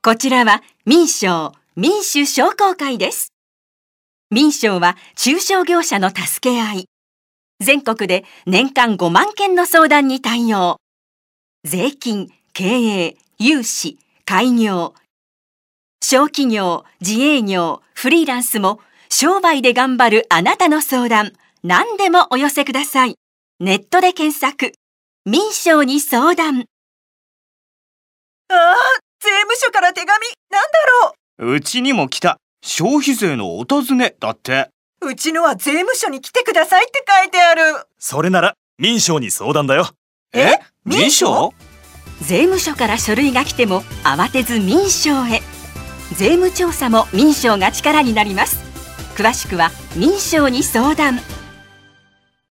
こちらは民商民主商工会です。民商は中小業者の助け合い。全国で年間5万件の相談に対応。税金、経営、融資、開業、小企業、自営業、フリーランスも商売で頑張るあなたの相談、何でもお寄せください。ネットで検索、民商に相談。 税務署から手紙、なんだろう。うちにも来た。消費税のお尋ねだって。 うちのは税務署に来てくださいって書いてある。 それなら民商に相談だよ。 民商？ 税務署から書類が来ても慌てず民商へ。税務調査も民商が力になります。詳しくは民商に相談。